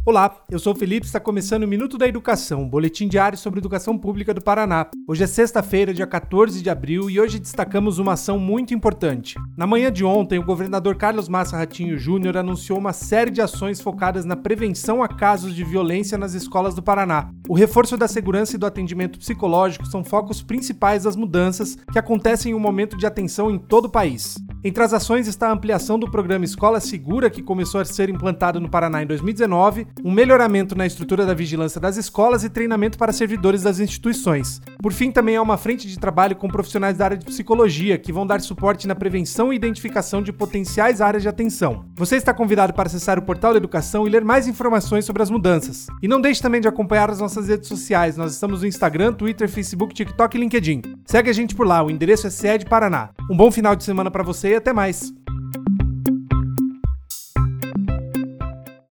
Olá, eu sou o Felipe, está começando o Minuto da Educação, um boletim diário sobre educação pública do Paraná. Hoje é sexta-feira, dia 14 de abril, e hoje destacamos uma ação muito importante. Na manhã de ontem, o governador Carlos Massa Ratinho Júnior anunciou uma série de ações focadas na prevenção a casos de violência nas escolas do Paraná. O reforço da segurança e do atendimento psicológico são focos principais das mudanças que acontecem em um momento de atenção em todo o país. Entre as ações está a ampliação do programa Escola Segura, que começou a ser implantado no Paraná em 2019, um melhoramento na estrutura da vigilância das escolas e treinamento para servidores das instituições. Por fim, também há uma frente de trabalho com profissionais da área de psicologia, que vão dar suporte na prevenção e identificação de potenciais áreas de atenção. Você está convidado para acessar o portal da Educação e ler mais informações sobre as mudanças. E não deixe também de acompanhar as nossas redes sociais. Nós estamos no Instagram, Twitter, Facebook, TikTok e LinkedIn. Segue a gente por lá, o endereço é CED Paraná. Um bom final de semana para você e até mais!